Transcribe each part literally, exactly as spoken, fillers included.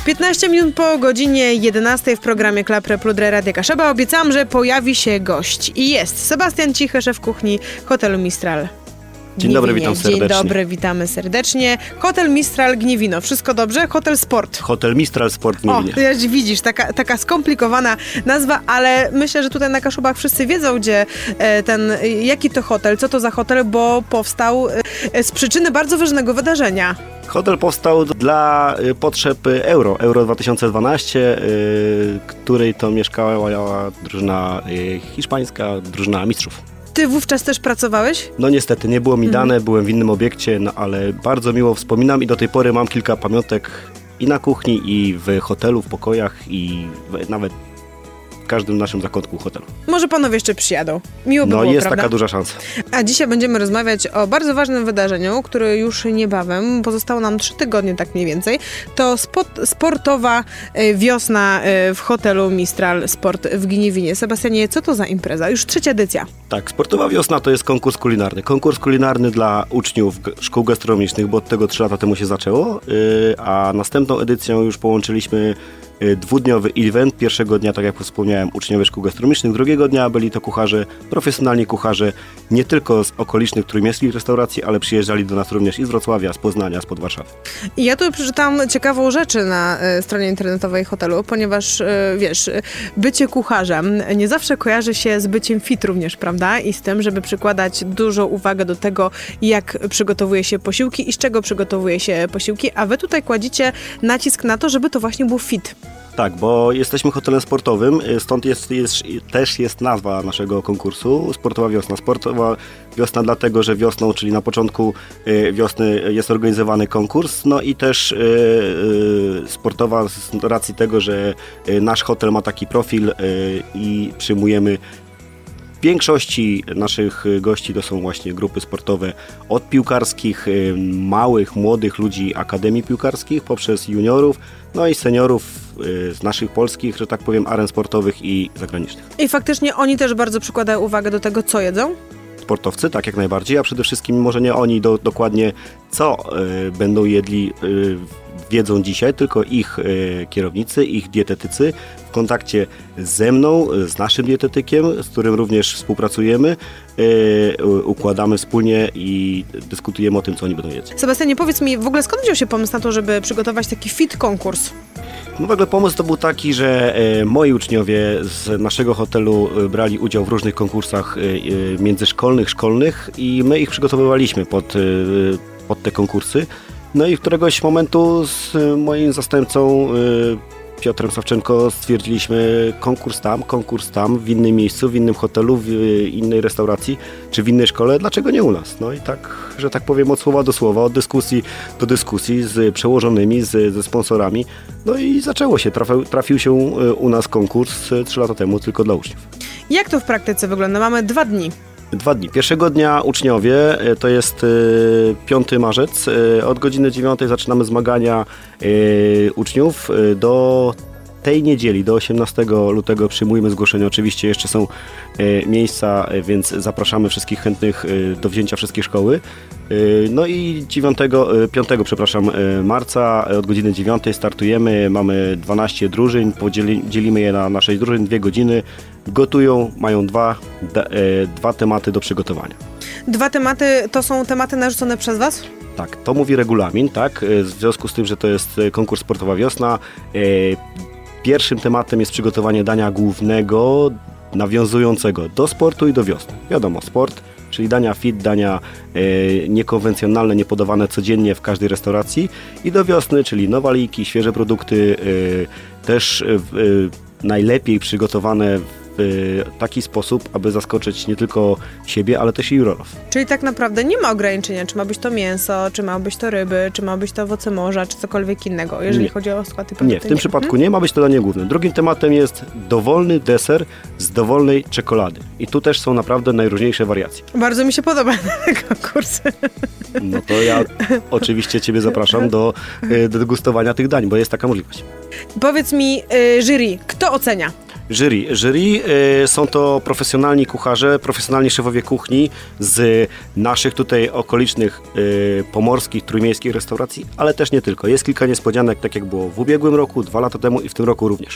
piętnaście minut po godzinie jedenastej w programie Klapre Pludre Radia Kaszeba obiecałam, że pojawi się gość. I jest Sebastian Cichy, szef kuchni hotelu Mistral. Dzień dobry, witam serdecznie. Dzień dobry, witamy serdecznie. Hotel Mistral Gniewino. Wszystko dobrze? Hotel Sport. Hotel Mistral Sport Gniewino. O, widzisz, taka, taka skomplikowana nazwa, ale myślę, że tutaj na Kaszubach wszyscy wiedzą, gdzie ten, jaki to hotel, co to za hotel, bo powstał z przyczyny bardzo ważnego wydarzenia. Hotel powstał dla potrzeb Euro, Euro dwa tysiące dwanaście, w której to mieszkała drużyna hiszpańska, drużyna mistrzów. Ty wówczas też pracowałeś? No niestety, nie było mi dane, mhm. byłem w innym obiekcie, no ale bardzo miło wspominam i do tej pory mam kilka pamiątek i na kuchni, i w hotelu, w pokojach, i w, nawet w każdym naszym zakątku hotelu. Może panowie jeszcze przyjadą. Miło by no, było, jest prawda? taka duża szansa. A dzisiaj będziemy rozmawiać o bardzo ważnym wydarzeniu, które już niebawem, pozostało nam trzy tygodnie tak mniej więcej, to spot, sportowa wiosna w hotelu Mistral Sport w Gniewinie. Sebastianie, co to za impreza? Już trzecia edycja. Tak, sportowa wiosna to jest konkurs kulinarny. Konkurs kulinarny dla uczniów szkół gastronomicznych, bo od tego trzy lata temu się zaczęło, a następną edycją już połączyliśmy dwudniowy event. Pierwszego dnia, tak jak wspomniałem, uczniowie szkół gastronomicznych. Drugiego dnia byli to kucharze, profesjonalni kucharze, nie tylko z okolicznych trójmiejskich restauracji, ale przyjeżdżali do nas również i z Wrocławia, z Poznania, spod Warszawy. I ja tu przeczytałam ciekawą rzeczy na y, stronie internetowej hotelu, ponieważ y, wiesz, bycie kucharzem nie zawsze kojarzy się z byciem fit również, prawda? I z tym, żeby przykładać dużą uwagę do tego, jak przygotowuje się posiłki i z czego przygotowuje się posiłki, a wy tutaj kładzicie nacisk na to, żeby to właśnie był fit. Tak, bo jesteśmy hotelem sportowym, stąd jest, jest, też jest nazwa naszego konkursu, Sportowa Wiosna. Sportowa Wiosna dlatego, że wiosną, czyli na początku wiosny jest organizowany konkurs, no i też yy, sportowa z racji tego, że nasz hotel ma taki profil yy, i przyjmujemy w większości naszych gości to są właśnie grupy sportowe od piłkarskich, małych, młodych ludzi akademii piłkarskich, poprzez juniorów, no i seniorów z naszych polskich, że tak powiem, aren sportowych i zagranicznych. I faktycznie oni też bardzo przykładają uwagę do tego, co jedzą? Sportowcy, tak jak najbardziej, a przede wszystkim może nie oni do, dokładnie co y, będą jedli, y, wiedzą dzisiaj, tylko ich y, kierownicy, ich dietetycy w kontakcie ze mną, z naszym dietetykiem, z którym również współpracujemy, y, układamy wspólnie i dyskutujemy o tym, co oni będą jeść. Sebastianie, powiedz mi, w ogóle skąd wziął się pomysł na to, żeby przygotować taki fit konkurs? No w ogóle pomysł to był taki, że e, moi uczniowie z naszego hotelu e, brali udział w różnych konkursach e, e, międzyszkolnych, szkolnych i my ich przygotowywaliśmy pod, e, pod te konkursy. No i któregoś momentu z moim zastępcą e, Piotrem Sawczenko stwierdziliśmy konkurs tam, konkurs tam, w innym miejscu, w innym hotelu, w innej restauracji, czy w innej szkole, dlaczego nie u nas? No i tak, że tak powiem, od słowa do słowa, od dyskusji do dyskusji z przełożonymi, z, ze sponsorami, no i zaczęło się, trafił, trafił się u nas konkurs trzy lata temu tylko dla uczniów. Jak to w praktyce wygląda? Mamy dwa dni. Dwa dni. Pierwszego dnia uczniowie, to jest piąty marzec, od godziny dziewiątej zaczynamy zmagania uczniów. Do tej niedzieli, do osiemnastego lutego przyjmujemy zgłoszenia. Oczywiście jeszcze są miejsca, więc zapraszamy wszystkich chętnych do wzięcia wszystkie szkoły. No i dziewiątego, piątego przepraszam, marca od godziny dziewiątej startujemy. Mamy dwanaście drużyn, podzieli, dzielimy je na, na sześć drużyn, dwie godziny. Gotują, mają dwa, d, dwa tematy do przygotowania. Dwa tematy to są tematy narzucone przez Was? Tak, to mówi regulamin, tak. W związku z tym, że to jest konkurs Sportowa Wiosna, pierwszym tematem jest przygotowanie dania głównego nawiązującego do sportu i do wiosny. Wiadomo, sport, czyli dania fit, dania e, niekonwencjonalne, niepodawane codziennie w każdej restauracji i do wiosny, czyli nowaliki, świeże produkty, e, też e, najlepiej przygotowane w taki sposób, aby zaskoczyć nie tylko siebie, ale też i jurorów. Czyli tak naprawdę nie ma ograniczenia, czy ma być to mięso, czy ma być to ryby, czy ma być to owoce morza, czy cokolwiek innego, jeżeli nie. chodzi o skład i produkty. Nie, w tym nie. przypadku hmm? nie ma być to danie główne. Drugim tematem jest dowolny deser z dowolnej czekolady. I tu też są naprawdę najróżniejsze wariacje. Bardzo mi się podoba ten konkurs. No to ja oczywiście Ciebie zapraszam do, do degustowania tych dań, bo jest taka możliwość. Powiedz mi, y, jury, kto ocenia? Jury. Jury y, są to profesjonalni kucharze, profesjonalni szefowie kuchni z naszych tutaj okolicznych y, pomorskich, trójmiejskich restauracji, ale też nie tylko. Jest kilka niespodzianek, tak jak było w ubiegłym roku, dwa lata temu i w tym roku również.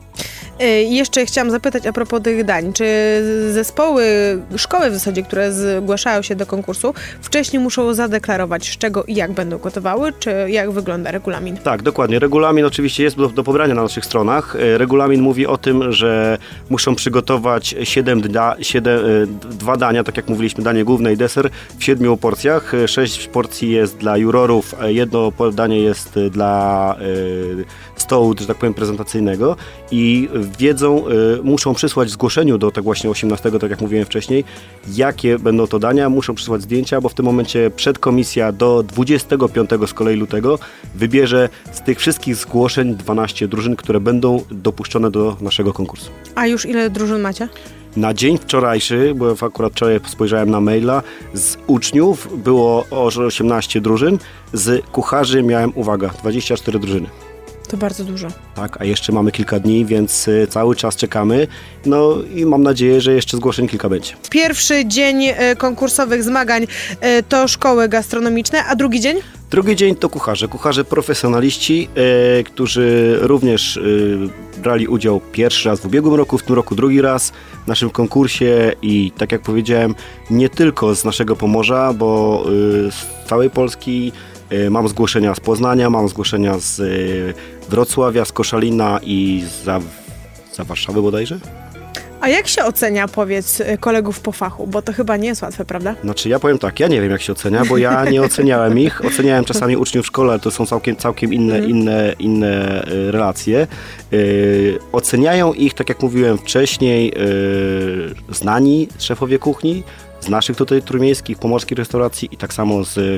Jeszcze chciałam zapytać a propos tych dań. Czy zespoły, szkoły w zasadzie, które zgłaszają się do konkursu, wcześniej muszą zadeklarować, z czego i jak będą gotowały, czy jak wygląda regulamin? Tak, dokładnie. Regulamin oczywiście jest do, do pobrania na naszych stronach. Regulamin mówi o tym, że muszą przygotować siedem da, siedem, dwa dania, tak jak mówiliśmy, danie główne i deser w siedmiu porcjach. Sześć porcji jest dla jurorów, a jedno danie jest dla y, stołu, że tak powiem, prezentacyjnego i wiedzą, y, muszą przysłać w zgłoszeniu do tak właśnie osiemnastego, tak jak mówiłem wcześniej, jakie będą to dania, muszą przysłać zdjęcia, bo w tym momencie przedkomisja do dwudziestego piątego z kolei lutego wybierze z tych wszystkich zgłoszeń dwanaście drużyn, które będą dopuszczone do naszego konkursu. A już ile drużyn macie? Na dzień wczorajszy, bo akurat wczoraj spojrzałem na maila, z uczniów było osiemnaście drużyn, z kucharzy miałem, uwaga, dwadzieścia cztery drużyny. To bardzo dużo. Tak, a jeszcze mamy kilka dni, więc cały czas czekamy. No i mam nadzieję, że jeszcze zgłoszeń kilka będzie. Pierwszy dzień konkursowych zmagań to szkoły gastronomiczne, a drugi dzień? Drugi dzień to kucharze. Kucharze profesjonaliści, e, którzy również e, brali udział pierwszy raz w ubiegłym roku, w tym roku drugi raz w naszym konkursie i tak jak powiedziałem, nie tylko z naszego Pomorza, bo e, z całej Polski. Mam zgłoszenia z Poznania, mam zgłoszenia z Wrocławia, z Koszalina i za, za Warszawy bodajże. A jak się ocenia, powiedz, kolegów po fachu? Bo to chyba nie jest łatwe, prawda? Znaczy ja powiem tak, ja nie wiem jak się ocenia, bo ja nie oceniałem ich. Oceniałem czasami uczniów w szkole, ale to są całkiem, całkiem inne, mm. inne, inne relacje. Yy, oceniają ich, tak jak mówiłem wcześniej, yy, znani szefowie kuchni, z naszych tutaj trójmiejskich, pomorskich restauracji i tak samo z,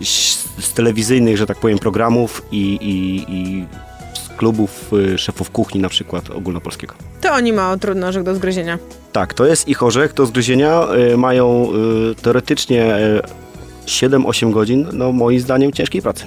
z telewizyjnych, że tak powiem, programów i, i, i z klubów szefów kuchni na przykład ogólnopolskiego. To oni mają trudny orzech do zgryzienia. Tak, to jest ich orzech do zgryzienia. Mają teoretycznie siedem osiem godzin, no moim zdaniem ciężkiej pracy.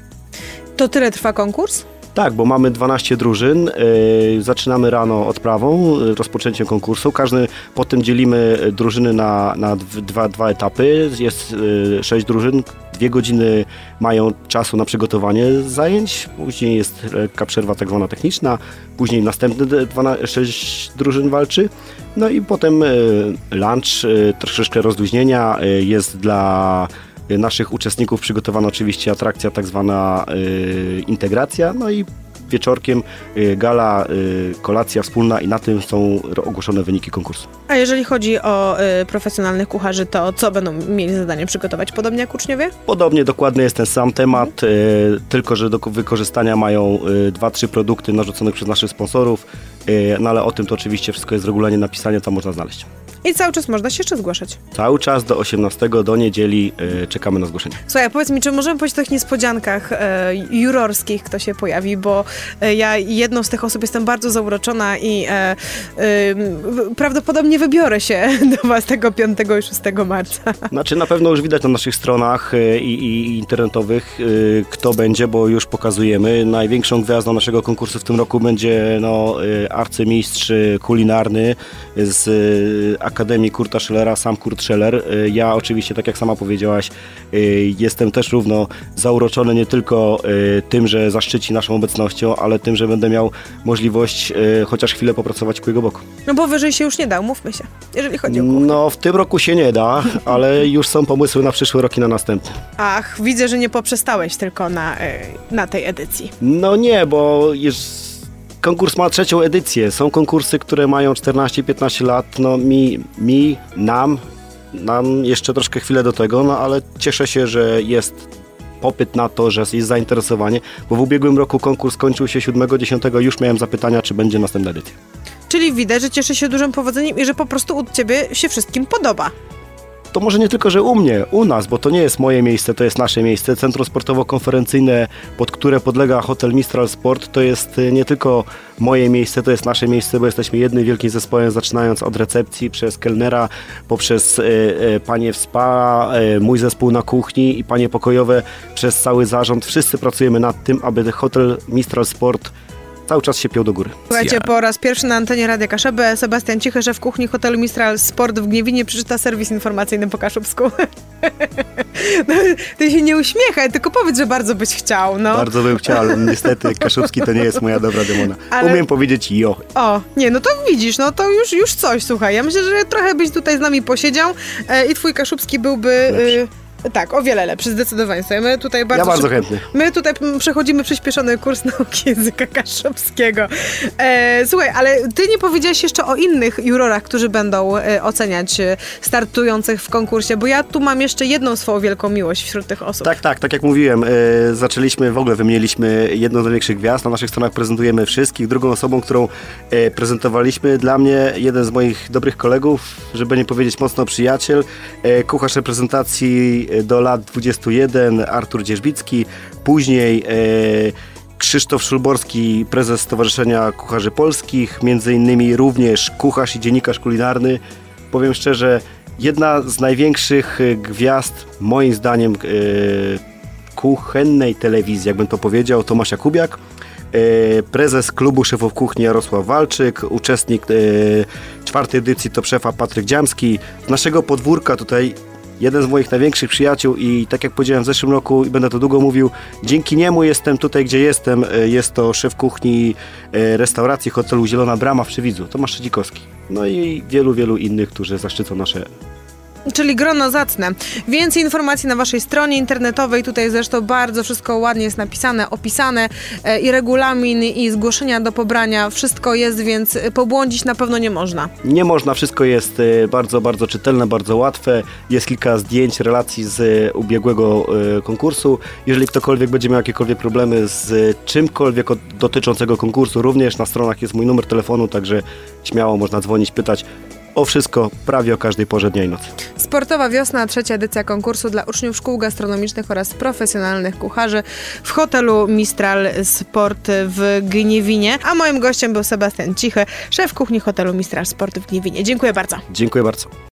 To tyle trwa konkurs? Tak, bo mamy dwanaście drużyn, yy, zaczynamy rano odprawą, yy, rozpoczęciem konkursu. Każdy, potem dzielimy drużyny na, na dwa, dwa etapy. Jest yy, sześć drużyn, dwie godziny mają czasu na przygotowanie zajęć, później jest lekka przerwa tak zwana techniczna, później następne dwanaście, sześć drużyn walczy. No i potem yy, lunch, yy, troszeczkę rozluźnienia, yy, jest dla naszych uczestników przygotowana oczywiście atrakcja tak zwana y, integracja, no i wieczorkiem y, gala, y, kolacja wspólna i na tym są ogłoszone wyniki konkursu. A jeżeli chodzi o y, profesjonalnych kucharzy, to co będą mieli zadanie przygotować? Podobnie jak uczniowie? Podobnie, dokładnie jest ten sam temat, y, tylko że do wykorzystania mają y, dwa, trzy produkty narzuconych przez naszych sponsorów, y, no ale o tym to oczywiście wszystko jest regularnie napisane, to można znaleźć. I cały czas można się jeszcze zgłaszać. Cały czas do osiemnastego, do niedzieli yy, czekamy na zgłoszenie. Słuchaj, powiedz mi, czy możemy powiedzieć o tych niespodziankach e, jurorskich, kto się pojawi, bo e, ja jedną z tych osób jestem bardzo zauroczona i e, e, prawdopodobnie wybiorę się do was tego piątego i szóstego marca. Znaczy na pewno już widać na naszych stronach i, i, i internetowych, y, kto będzie, bo już pokazujemy. Największą gwiazdą naszego konkursu w tym roku będzie no, y, arcymistrz kulinarny z y, Akademii Kurta Schellera, sam Kurt Scheller. Ja oczywiście, tak jak sama powiedziałaś, jestem też równo zauroczony nie tylko tym, że zaszczyci naszą obecnością, ale tym, że będę miał możliwość chociaż chwilę popracować ku jego boku. No bo wyżej się już nie da, umówmy się, jeżeli chodzi o kuchnię. No w tym roku się nie da, ale już są pomysły na przyszły rok i na następny. Ach, widzę, że nie poprzestałeś tylko na, na tej edycji. No nie, bo już konkurs ma trzecią edycję. Są konkursy, które mają czternaście piętnaście lat. No mi, mi, nam, nam jeszcze troszkę chwilę do tego, no ale cieszę się, że jest popyt na to, że jest zainteresowanie, bo w ubiegłym roku konkurs kończył się siódmego dziesiątego, już miałem zapytania, czy będzie następna edycja. Czyli widać, że cieszy się dużym powodzeniem i że po prostu u ciebie się wszystkim podoba. To może nie tylko, że u mnie, u nas, bo to nie jest moje miejsce, to jest nasze miejsce. Centrum Sportowo-Konferencyjne, pod które podlega hotel Mistral Sport, to jest nie tylko moje miejsce, to jest nasze miejsce, bo jesteśmy jednym wielkim zespołem, zaczynając od recepcji, przez kelnera, poprzez e, e, panie w spa, e, mój zespół na kuchni i panie pokojowe, przez cały zarząd. Wszyscy pracujemy nad tym, aby hotel Mistral Sport cały czas się piął do góry. Słuchajcie, po raz pierwszy na antenie Radia Kaszebę Sebastian Cichy, szef kuchni hotelu Mistral Sport w Gniewinie, przeczyta serwis informacyjny po kaszubsku. No, ty się nie uśmiechaj, tylko powiedz, że bardzo byś chciał. No. Bardzo bym chciał, ale niestety kaszubski to nie jest moja dobra demona. Ale... Umiem powiedzieć jo. O, nie, no to widzisz, no to już, już coś, słuchaj. Ja myślę, że trochę byś tutaj z nami posiedział e, i twój kaszubski byłby... E, Tak, o wiele lepszy, zdecydowanie. My tutaj bardzo, ja bardzo szybko, chętny. My tutaj przechodzimy przyspieszony kurs nauki języka kaszubskiego. E, słuchaj, ale ty nie powiedziałeś jeszcze o innych jurorach, którzy będą e, oceniać e, startujących w konkursie, bo ja tu mam jeszcze jedną swoją wielką miłość wśród tych osób. Tak, tak, tak jak mówiłem, e, zaczęliśmy, w ogóle wymieniliśmy jedną z największych gwiazd, na naszych stronach prezentujemy wszystkich. Drugą osobą, którą e, prezentowaliśmy, dla mnie jeden z moich dobrych kolegów, żeby nie powiedzieć mocno przyjaciel, e, kucharz reprezentacji do lat dwudziestu jeden, Artur Dzierzbicki, później e, Krzysztof Szulborski, prezes Stowarzyszenia Kucharzy Polskich, między innymi również kucharz i dziennikarz kulinarny. Powiem szczerze, jedna z największych gwiazd, moim zdaniem, e, kuchennej telewizji, jakbym to powiedział, Tomasz Jakubiak, e, prezes klubu szefów kuchni Jarosław Walczyk, uczestnik e, czwartej edycji Top Szefa Patryk Dziamski. Z naszego podwórka tutaj jeden z moich największych przyjaciół i tak jak powiedziałem w zeszłym roku i będę to długo mówił, dzięki niemu jestem tutaj, gdzie jestem. Jest to szef kuchni restauracji hotelu Zielona Brama w Przywidzu, Tomasz Szedzikowski. No i wielu, wielu innych, którzy zaszczycą nasze... Czyli grono zacne. Więcej informacji na waszej stronie internetowej. Tutaj zresztą bardzo wszystko ładnie jest napisane, opisane e, i regulamin, i zgłoszenia do pobrania. Wszystko jest, więc pobłądzić na pewno nie można. Nie można, wszystko jest e, bardzo, bardzo czytelne, bardzo łatwe. Jest kilka zdjęć, relacji z e, ubiegłego e, konkursu. Jeżeli ktokolwiek będzie miał jakiekolwiek problemy z czymkolwiek od, dotyczącego konkursu, również na stronach jest mój numer telefonu, także śmiało można dzwonić, pytać o wszystko, prawie o każdej porze dnia i nocy. Sportowa wiosna, trzecia edycja konkursu dla uczniów szkół gastronomicznych oraz profesjonalnych kucharzy w hotelu Mistral Sport w Gniewinie. A moim gościem był Sebastian Cichy, szef kuchni hotelu Mistral Sport w Gniewinie. Dziękuję bardzo. Dziękuję bardzo.